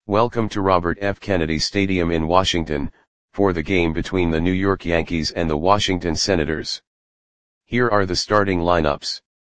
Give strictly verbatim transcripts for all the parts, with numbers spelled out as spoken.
Welcome to Robert F. Kennedy Stadium in Washington, for the game between the New York Yankees and the Washington Senators. Here are the starting lineups.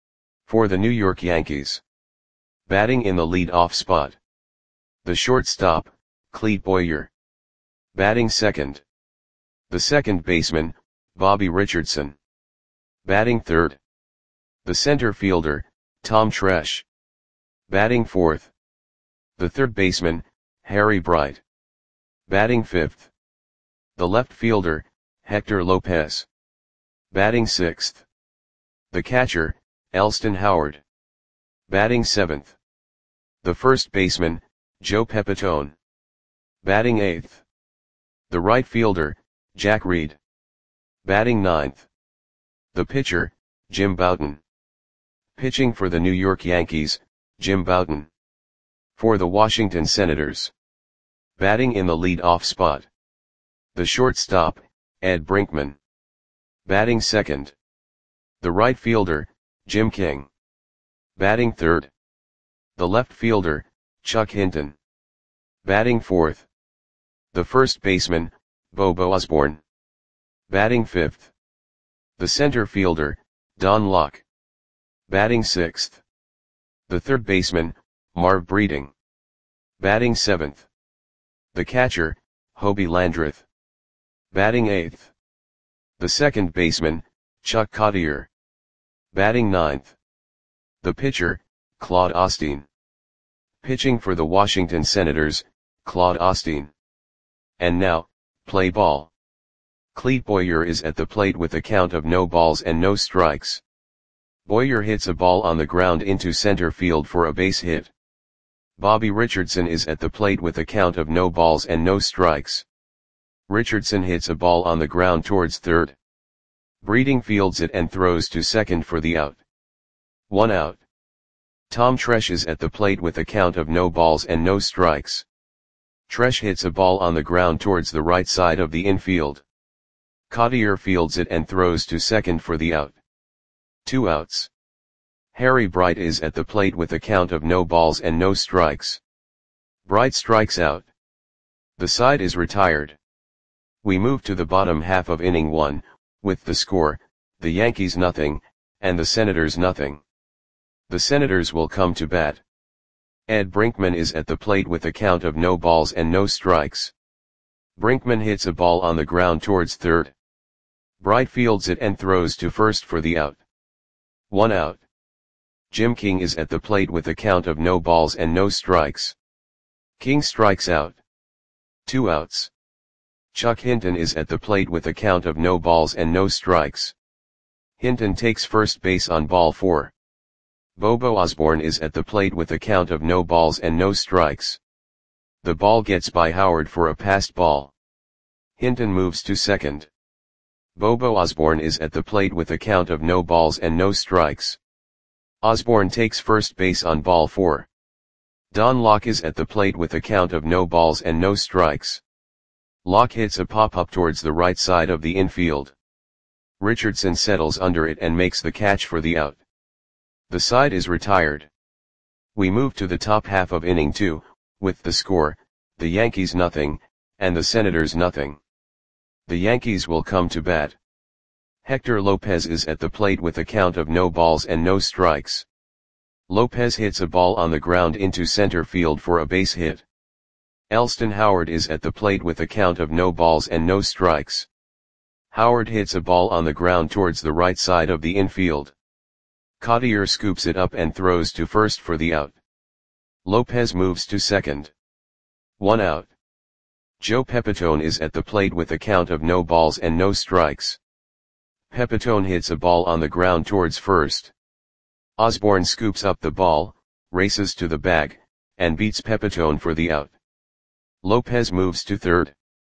For the New York Yankees. Batting in the lead-off spot. The shortstop, Clete Boyer. Batting second. The second baseman, Bobby Richardson. Batting third. The center fielder, Tom Tresh. Batting fourth. The third baseman, Harry Bright. Batting fifth. The left fielder, Hector Lopez. Batting sixth. The catcher, Elston Howard. Batting seventh. The first baseman, Joe Pepitone. Batting eighth. The right fielder, Jack Reed. Batting ninth. The pitcher, Jim Bouton. Pitching for the New York Yankees, Jim Bouton. For the Washington Senators. Batting in the lead-off spot. The shortstop, Ed Brinkman. Batting second. The right fielder, Jim King. Batting third. The left fielder, Chuck Hinton. Batting fourth. The first baseman, Bobo Osborne. Batting fifth. The center fielder, Don Locke. Batting sixth. The third baseman, Marv Breeding. Batting seventh. The catcher, Hobie Landreth. Batting eighth. The second baseman, Chuck Cottier. Batting ninth. The pitcher, Claude Osteen. Pitching for the Washington Senators, Claude Osteen. And now, play ball. Clete Boyer is at the plate with a count of no balls and no strikes. Boyer hits a ball on the ground into center field for a base hit. Bobby Richardson is at the plate with a count of no balls and no strikes. Richardson hits a ball on the ground towards third. Breeding fields it and throws to second for the out. One out. Tom Tresh is at the plate with a count of no balls and no strikes. Tresh hits a ball on the ground towards the right side of the infield. Cottier fields it and throws to second for the out. Two outs. Harry Bright is at the plate with a count of no balls and no strikes. Bright strikes out. The side is retired. We move to the bottom half of inning one, with the score, the Yankees nothing, and the Senators nothing. The Senators will come to bat. Ed Brinkman is at the plate with a count of no balls and no strikes. Brinkman hits a ball on the ground towards third. Bright fields it and throws to first for the out. One out. Jim King is at the plate with a count of no balls and no strikes. King strikes out. Two outs. Chuck Hinton is at the plate with a count of no balls and no strikes. Hinton takes first base on ball four. Bobo Osborne is at the plate with a count of no balls and no strikes. The ball gets by Howard for a passed ball. Hinton moves to second. Bobo Osborne is at the plate with a count of no balls and no strikes. Osborne takes first base on ball four. Don Locke is at the plate with a count of no balls and no strikes. Locke hits a pop-up towards the right side of the infield. Richardson settles under it and makes the catch for the out. The side is retired. We move to the top half of inning two, with the score, the Yankees nothing, and the Senators nothing. The Yankees will come to bat. Hector Lopez is at the plate with a count of no balls and no strikes. Lopez hits a ball on the ground into center field for a base hit. Elston Howard is at the plate with a count of no balls and no strikes. Howard hits a ball on the ground towards the right side of the infield. Cottier scoops it up and throws to first for the out. Lopez moves to second. One out. Joe Pepitone is at the plate with a count of no balls and no strikes. Pepitone hits a ball on the ground towards first. Osborne scoops up the ball, races to the bag, and beats Pepitone for the out. Lopez moves to third.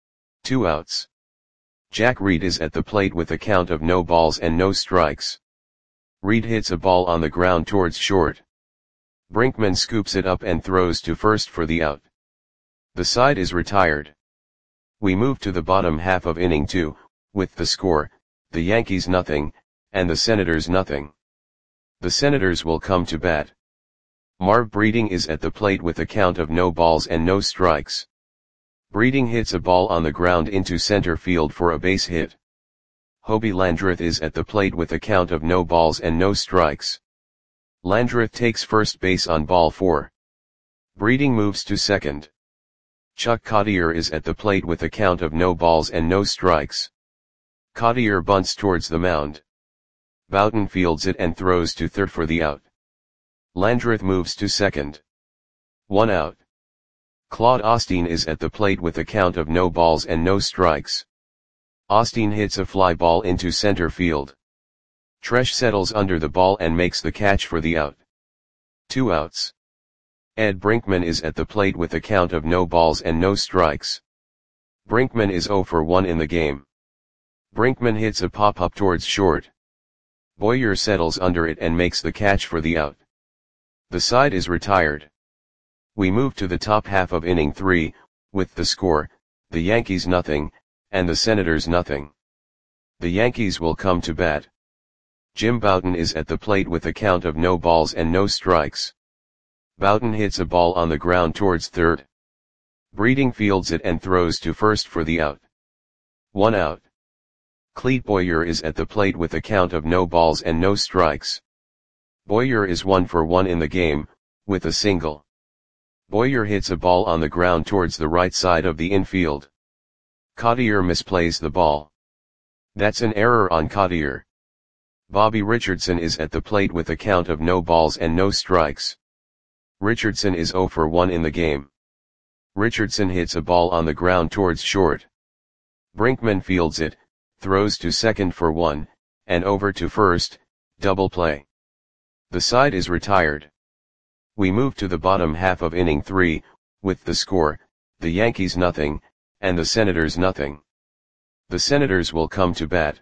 Two outs. Jack Reed is at the plate with a count of no balls and no strikes. Reed hits a ball on the ground towards short. Brinkman scoops it up and throws to first for the out. The side is retired. We move to the bottom half of inning two, with the score, the Yankees nothing, and the Senators nothing. The Senators will come to bat. Marv Breeding is at the plate with a count of no balls and no strikes. Breeding hits a ball on the ground into center field for a base hit. Hobie Landreth is at the plate with a count of no balls and no strikes. Landreth takes first base on ball four. Breeding moves to second. Chuck Cottier is at the plate with a count of no balls and no strikes. Cottier bunts towards the mound. Bouton fields it and throws to third for the out. Landreth moves to second. One out. Claude Osteen is at the plate with a count of no balls and no strikes. Osteen hits a fly ball into center field. Tresh settles under the ball and makes the catch for the out. Two outs. Ed Brinkman is at the plate with a count of no balls and no strikes. Brinkman is oh for one in the game. Brinkman hits a pop-up towards short. Boyer settles under it and makes the catch for the out. The side is retired. We move to the top half of inning three, with the score, the Yankees nothing, and the Senators nothing. The Yankees will come to bat. Jim Bouton is at the plate with a count of no balls and no strikes. Bouton hits a ball on the ground towards third. Breeding fields it and throws to first for the out. One out. Clete Boyer is at the plate with a count of no balls and no strikes. Boyer is one for one in the game, with a single. Boyer hits a ball on the ground towards the right side of the infield. Cottier misplays the ball. That's an error on Cottier. Bobby Richardson is at the plate with a count of no balls and no strikes. Richardson is oh for one in the game. Richardson hits a ball on the ground towards short. Brinkman fields it, throws to second for one, and over to first, double play. The side is retired. We move to the bottom half of inning three, with the score, the Yankees nothing, and the Senators nothing. The Senators will come to bat.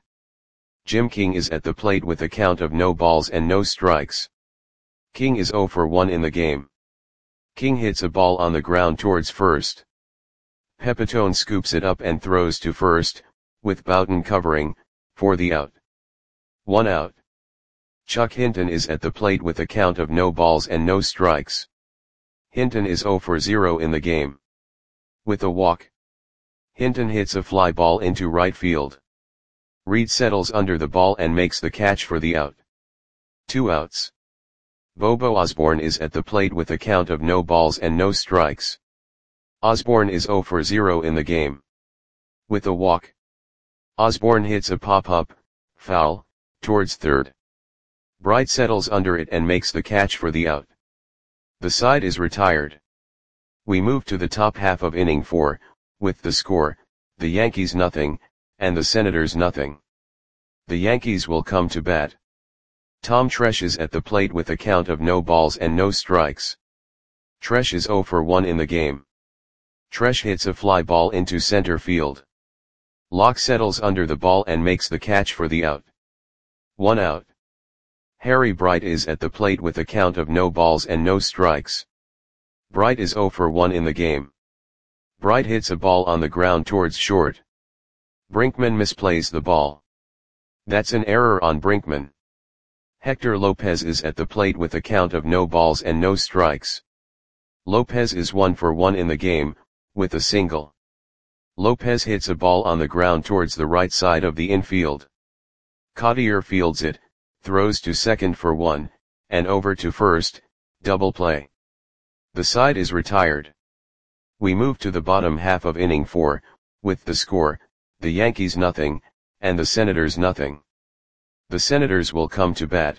Jim King is at the plate with a count of no balls and no strikes. King is oh for one in the game. King hits a ball on the ground towards first. Pepitone scoops it up and throws to first, with Bouton covering, for the out. One out. Chuck Hinton is at the plate with a count of no balls and no strikes. Hinton is oh for zero in the game. With a walk. Hinton hits a fly ball into right field. Reed settles under the ball and makes the catch for the out. Two outs. Bobo Osborne is at the plate with a count of no balls and no strikes. Osborne is oh for zero in the game. With a walk. Osborne hits a pop-up, foul, towards third. Bright settles under it and makes the catch for the out. The side is retired. We move to the top half of inning four, with the score, the Yankees nothing, and the Senators nothing. The Yankees will come to bat. Tom Tresh is at the plate with a count of no balls and no strikes. Tresh is oh for one in the game. Tresh hits a fly ball into center field. Locke settles under the ball and makes the catch for the out. One out. Harry Bright is at the plate with a count of no balls and no strikes. Bright is oh for one in the game. Bright hits a ball on the ground towards short. Brinkman misplays the ball. That's an error on Brinkman. Hector Lopez is at the plate with a count of no balls and no strikes. Lopez is one for one in the game, with a single. Lopez hits a ball on the ground towards the right side of the infield. Cottier fields it, throws to second for one, and over to first, double play. The side is retired. We move to the bottom half of inning four, with the score, the Yankees nothing, and the Senators nothing. The Senators will come to bat.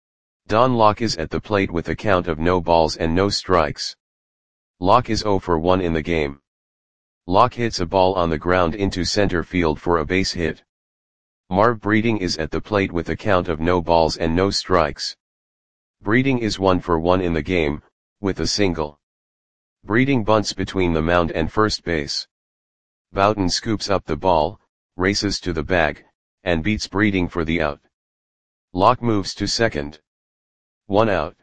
Don Locke is at the plate with a count of no balls and no strikes. Locke is oh for one in the game. Locke hits a ball on the ground into center field for a base hit. Marv Breeding is at the plate with a count of no balls and no strikes. Breeding is one for one in the game, with a single. Breeding bunts between the mound and first base. Bouton scoops up the ball, races to the bag, and beats Breeding for the out. Locke moves to second. One out.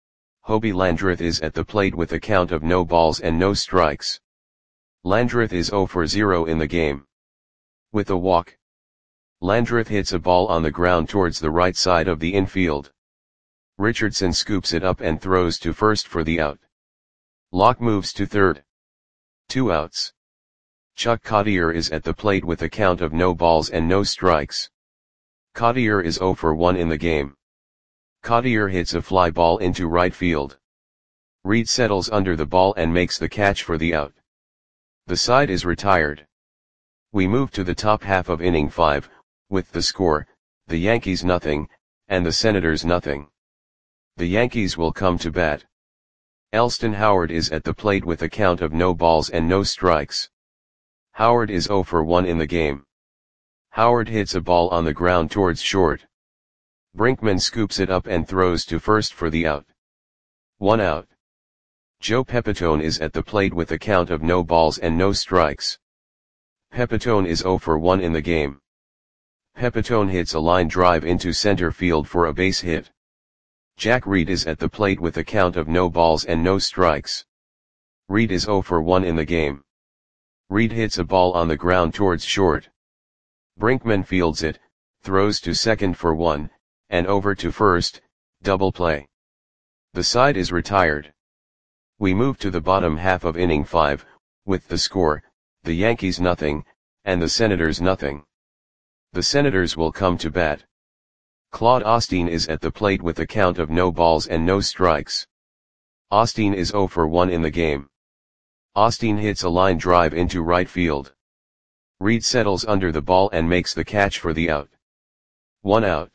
Hobie Landreth is at the plate with a count of no balls and no strikes. Landreth is oh for zero in the game. With a walk. Landreth hits a ball on the ground towards the right side of the infield. Richardson scoops it up and throws to first for the out. Locke moves to third. Two outs. Chuck Cottier is at the plate with a count of no balls and no strikes. Cottier is oh for one in the game. Cottier hits a fly ball into right field. Reed settles under the ball and makes the catch for the out. The side is retired. We move to the top half of inning five, with the score, the Yankees nothing, and the Senators nothing. The Yankees will come to bat. Elston Howard is at the plate with a count of no balls and no strikes. Howard is oh for one in the game. Howard hits a ball on the ground towards short. Brinkman scoops it up and throws to first for the out. One out. Joe Pepitone is at the plate with a count of no balls and no strikes. Pepitone is oh for one in the game. Pepitone hits a line drive into center field for a base hit. Jack Reed is at the plate with a count of no balls and no strikes. Reed is oh for one in the game. Reed hits a ball on the ground towards short. Brinkman fields it, throws to second for one, and over to first, double play. The side is retired. We move to the bottom half of inning five, with the score, the Yankees nothing, and the Senators nothing. The Senators will come to bat. Claude Osteen is at the plate with a count of no balls and no strikes. Osteen is oh for one in the game. Osteen hits a line drive into right field. Reed settles under the ball and makes the catch for the out. One out.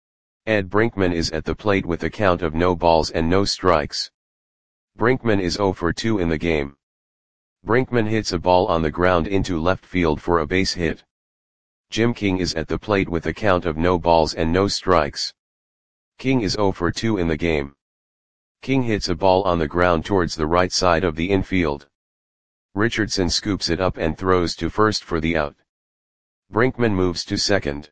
Ed Brinkman is at the plate with a count of no balls and no strikes. Brinkman is oh for two in the game. Brinkman hits a ball on the ground into left field for a base hit. Jim King is at the plate with a count of no balls and no strikes. King is oh for two in the game. King hits a ball on the ground towards the right side of the infield. Richardson scoops it up and throws to first for the out. Brinkman moves to second.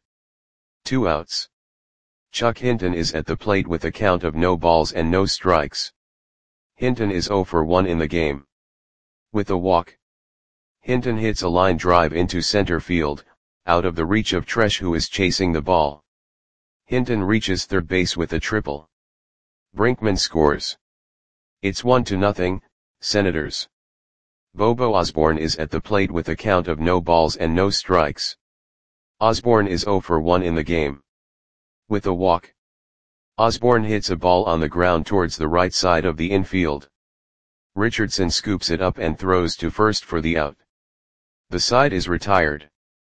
Two outs. Chuck Hinton is at the plate with a count of no balls and no strikes. Hinton is oh for one in the game. With a walk. Hinton hits a line drive into center field, out of the reach of Tresh, who is chasing the ball. Hinton reaches third base with a triple. Brinkman scores. It's one to nothing, Senators. Bobo Osborne is at the plate with a count of no balls and no strikes. Osborne is oh for one in the game. With a walk. Osborne hits a ball on the ground towards the right side of the infield. Richardson scoops it up and throws to first for the out. The side is retired.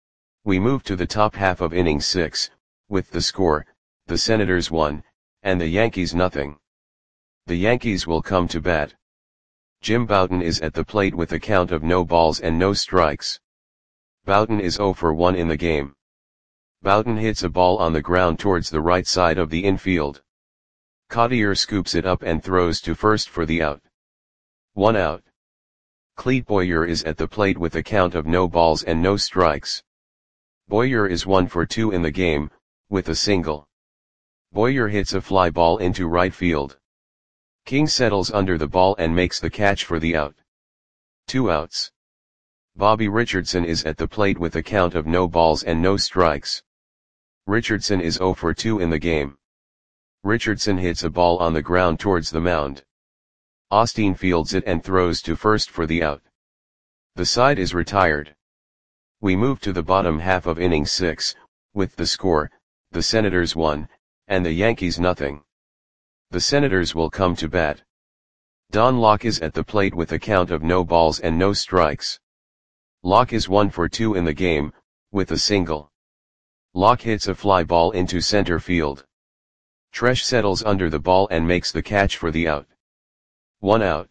We move to the top half of inning six, with the score, the Senators one, and the Yankees nothing. The Yankees will come to bat. Jim Bouton is at the plate with a count of no balls and no strikes. Bouton is oh for one in the game. Bouton hits a ball on the ground towards the right side of the infield. Cottier scoops it up and throws to first for the out. One out. Clete Boyer is at the plate with a count of no balls and no strikes. Boyer is one for two in the game, with a single. Boyer hits a fly ball into right field. King settles under the ball and makes the catch for the out. Two outs. Bobby Richardson is at the plate with a count of no balls and no strikes. Richardson is oh for two in the game. Richardson hits a ball on the ground towards the mound. Osteen fields it and throws to first for the out. The side is retired. We move to the bottom half of inning six, with the score, the Senators one, and the Yankees nothing. The Senators will come to bat. Don Locke is at the plate with a count of no balls and no strikes. Locke is one for two in the game, with a single. Locke hits a fly ball into center field. Tresh settles under the ball and makes the catch for the out. One out.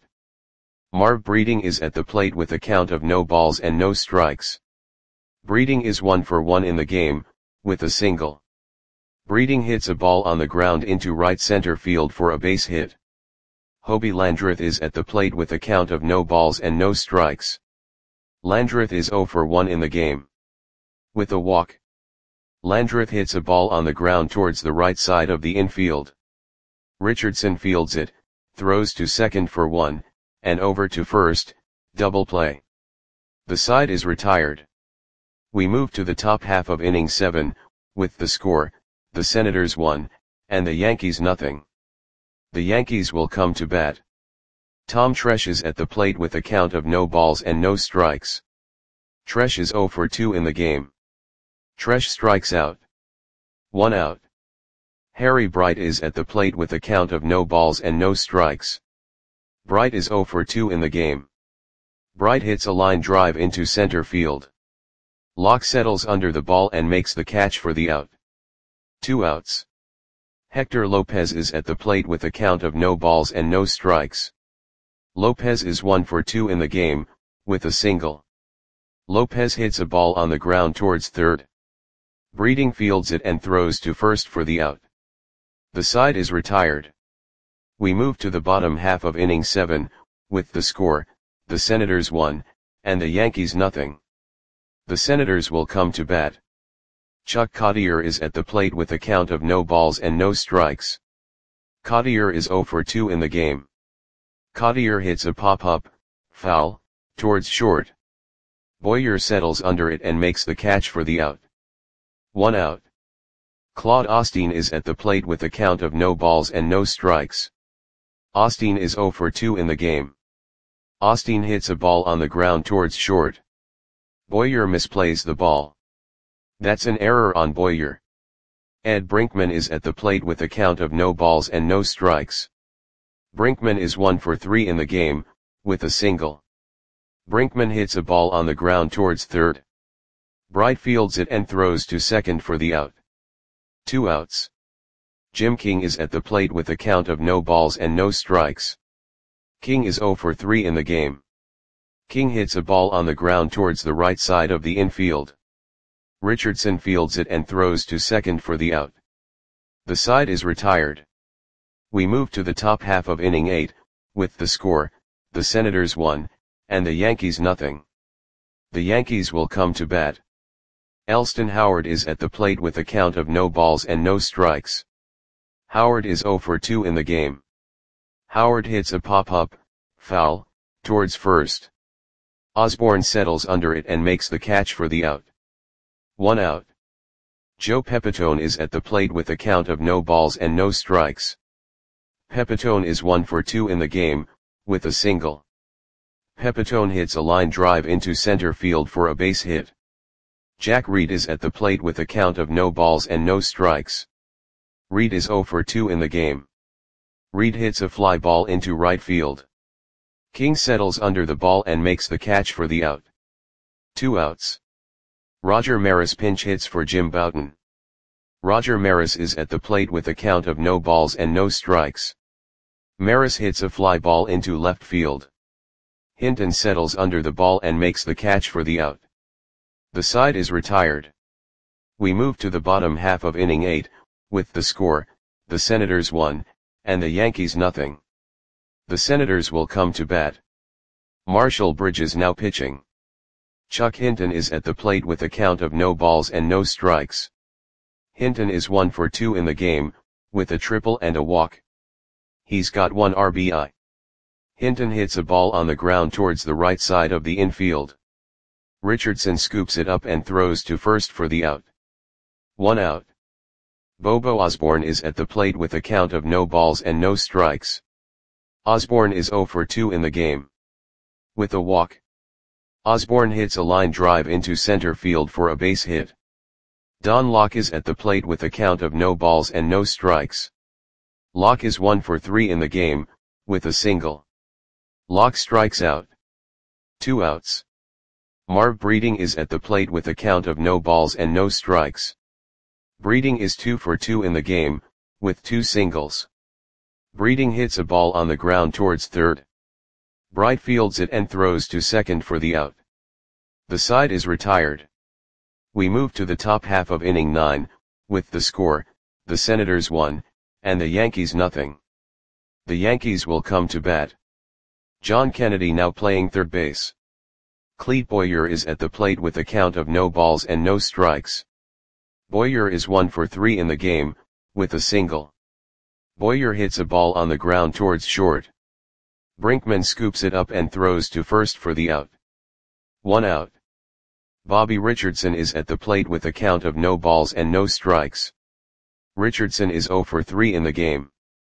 Marv Breeding is at the plate with a count of no balls and no strikes. Breeding is one for one in the game, with a single. Breeding hits a ball on the ground into right center field for a base hit. Hobie Landreth is at the plate with a count of no balls and no strikes. Landreth is oh for one in the game. With a walk. Landreth hits a ball on the ground towards the right side of the infield. Richardson fields it, throws to second for one, and over to first, double play. The side is retired. We move to the top half of inning seven, with the score, the Senators one, and the Yankees nothing. The Yankees will come to bat. Tom Tresh is at the plate with a count of no balls and no strikes. Tresh is zero for two in the game. Tresh strikes out. One out. Harry Bright is at the plate with a count of no balls and no strikes. Bright is zero for two in the game. Bright hits a line drive into center field. Locke settles under the ball and makes the catch for the out. Two outs. Hector Lopez is at the plate with a count of no balls and no strikes. Lopez is one for two in the game, with a single. Lopez hits a ball on the ground towards third. Breeding fields it and throws to first for the out. The side is retired. We move to the bottom half of inning seven, with the score, the Senators one, and the Yankees nothing. The Senators will come to bat. Chuck Cottier is at the plate with a count of no balls and no strikes. Cottier is zero for two in the game. Cottier hits a pop-up, foul, towards short. Boyer settles under it and makes the catch for the out. One out. Claude Osteen is at the plate with a count of no balls and no strikes. Osteen is zero for two in the game. Osteen hits a ball on the ground towards short. Boyer misplays the ball. That's an error on Boyer. Ed Brinkman is at the plate with a count of no balls and no strikes. Brinkman is one for three in the game, with a single. Brinkman hits a ball on the ground towards third. Bright fields it and throws to second for the out. Two outs. Jim King is at the plate with a count of no balls and no strikes. King is zero for three in the game. King hits a ball on the ground towards the right side of the infield. Richardson fields it and throws to second for the out. The side is retired. We move to the top half of inning eight, with the score, the Senators one, and the Yankees nothing. The Yankees will come to bat. Elston Howard is at the plate with a count of no balls and no strikes. Howard is zero for two in the game. Howard hits a pop-up, foul, towards first. Osborne settles under it and makes the catch for the out. One out. Joe Pepitone is at the plate with a count of no balls and no strikes. Pepitone is one for two in the game, with a single. Pepitone hits a line drive into center field for a base hit. Jack Reed is at the plate with a count of no balls and no strikes. Reed is zero for two in the game. Reed hits a fly ball into right field. King settles under the ball and makes the catch for the out. Two outs. Roger Maris pinch hits for Jim Bouton. Roger Maris is at the plate with a count of no balls and no strikes. Maris hits a fly ball into left field. Hinton settles under the ball and makes the catch for the out. The side is retired. We move to the bottom half of inning eight, with the score, the Senators one, and the Yankees nothing. The Senators will come to bat. Marshall Bridges now pitching. Chuck Hinton is at the plate with a count of no balls and no strikes. Hinton is one for two in the game, with a triple and a walk. He's got one R B I. Hinton hits a ball on the ground towards the right side of the infield. Richardson scoops it up and throws to first for the out. One out. Bobo Osborne is at the plate with a count of no balls and no strikes. Osborne is zero for two in the game. With a walk. Osborne hits a line drive into center field for a base hit. Don Locke is at the plate with a count of no balls and no strikes. Locke is one for three in the game, with a single. Locke strikes out. Two outs. Marv Breeding is at the plate with a count of no balls and no strikes. Breeding is two for two in the game, with two singles. Breeding hits a ball on the ground towards third. Bright fields it and throws to second for the out. The side is retired. We move to the top half of inning nine, with the score, the Senators one, and the Yankees nothing. The Yankees will come to bat. John Kennedy now playing third base. Clete Boyer is at the plate with a count of no balls and no strikes. Boyer is one for three in the game, with a single. Boyer hits a ball on the ground towards short. Brinkman scoops it up and throws to first for the out. One out. Bobby Richardson is at the plate with a count of no balls and no strikes. Richardson is zero for three in the game.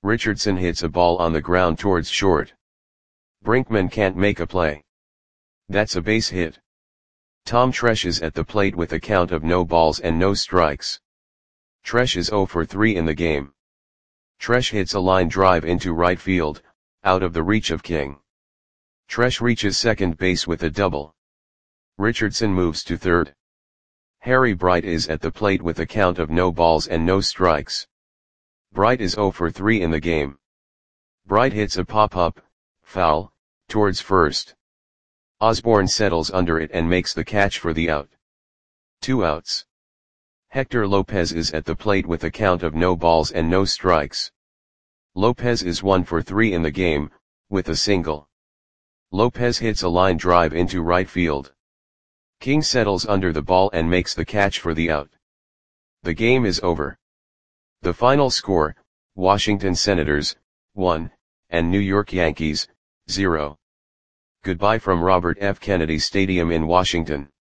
Richardson hits a ball on the ground towards short. Brinkman can't make a play. That's a base hit. Tom Tresh is at the plate with a count of no balls and no strikes. Tresh is zero for three in the game. Tresh hits a line drive into right field, out of the reach of King. Tresh reaches second base with a double. Richardson moves to third. Harry Bright is at the plate with a count of no balls and no strikes. Bright is zero for three in the game. Bright hits a pop-up, foul, towards first. Osborne settles under it and makes the catch for the out. Two outs. Hector Lopez is at the plate with a count of no balls and no strikes. Lopez is one for three in the game, with a single. Lopez hits a line drive into right field. King settles under the ball and makes the catch for the out. The game is over. The final score, Washington Senators, one, and New York Yankees, zero. Goodbye from Robert F. Kennedy Stadium in Washington.